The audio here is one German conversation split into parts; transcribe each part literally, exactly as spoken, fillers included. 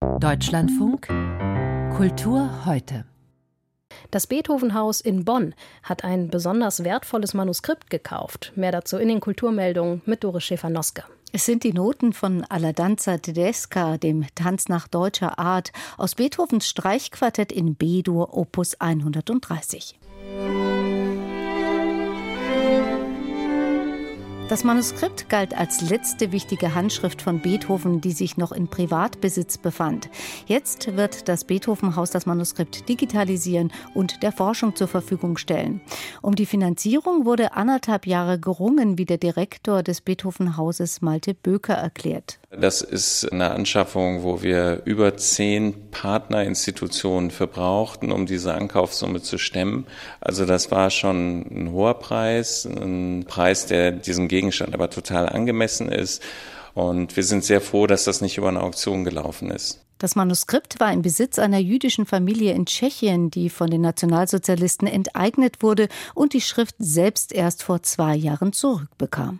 Deutschlandfunk Kultur heute. Das Beethoven-Haus in Bonn hat ein besonders wertvolles Manuskript gekauft. Mehr dazu in den Kulturmeldungen mit Doris Schäfer-Noske. Es sind die Noten von Alla danza tedesca, dem Tanz nach deutscher Art, aus Beethovens Streichquartett in B-Dur, Opus hundertdreißig. Das Manuskript galt als letzte wichtige Handschrift von Beethoven, die sich noch in Privatbesitz befand. Jetzt wird das Beethoven-Haus das Manuskript digitalisieren und der Forschung zur Verfügung stellen. Um die Finanzierung wurde anderthalb Jahre gerungen, wie der Direktor des Beethoven-Hauses Malte Böker erklärt. Das ist eine Anschaffung, wo wir über zehn Partnerinstitutionen für brauchten, um diese Ankaufssumme zu stemmen. Also das war schon ein hoher Preis, ein Preis, der diesem Gegenstand aber total angemessen ist. Und wir sind sehr froh, dass das nicht über eine Auktion gelaufen ist. Das Manuskript war im Besitz einer jüdischen Familie in Tschechien, die von den Nationalsozialisten enteignet wurde und die Schrift selbst erst vor zwei Jahren zurückbekam.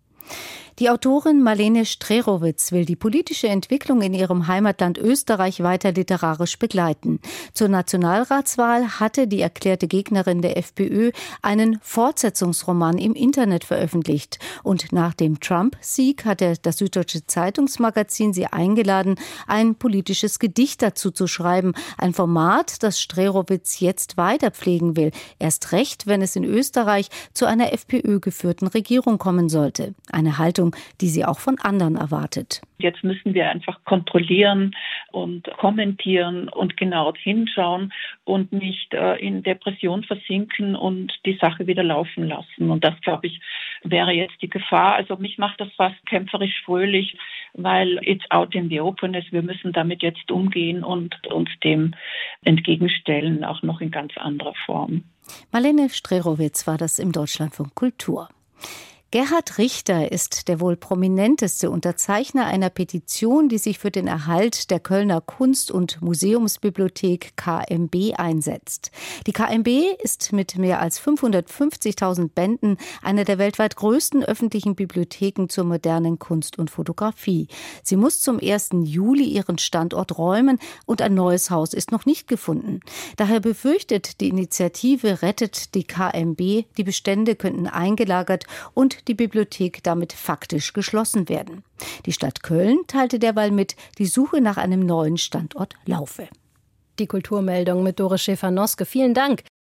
Die Autorin Marlene Strerowitz will die politische Entwicklung in ihrem Heimatland Österreich weiter literarisch begleiten. Zur Nationalratswahl hatte die erklärte Gegnerin der FPÖ einen Fortsetzungsroman im Internet veröffentlicht. Und nach dem Trump-Sieg hatte das Süddeutsche Zeitungsmagazin sie eingeladen, ein politisches Gedicht dazu zu schreiben. Ein Format, das Strerowitz jetzt weiter pflegen will. Erst recht, wenn es in Österreich zu einer FPÖ-geführten Regierung kommen sollte. Eine Haltung, die sie auch von anderen erwartet. Jetzt müssen wir einfach kontrollieren und kommentieren und genau hinschauen und nicht äh, in Depression versinken und die Sache wieder laufen lassen. Und das, glaube ich, wäre jetzt die Gefahr. Also mich macht das fast kämpferisch fröhlich, weil it's out in the openness. Wir müssen damit jetzt umgehen und uns dem entgegenstellen, auch noch in ganz anderer Form. Marlene Strerowitz war das im Deutschlandfunk Kultur. Gerhard Richter ist der wohl prominenteste Unterzeichner einer Petition, die sich für den Erhalt der Kölner Kunst- und Museumsbibliothek K M B einsetzt. Die K M B ist mit mehr als fünfhundertfünfzigtausend Bänden eine der weltweit größten öffentlichen Bibliotheken zur modernen Kunst und Fotografie. Sie muss zum ersten Juli ihren Standort räumen und ein neues Haus ist noch nicht gefunden. Daher befürchtet die Initiative Rettet die K M B, die Bestände könnten eingelagert und die Bibliothek damit faktisch geschlossen werden. Die Stadt Köln teilte derweil mit, die Suche nach einem neuen Standort laufe. Die Kulturmeldung mit Doris Schäfer-Noske. Vielen Dank.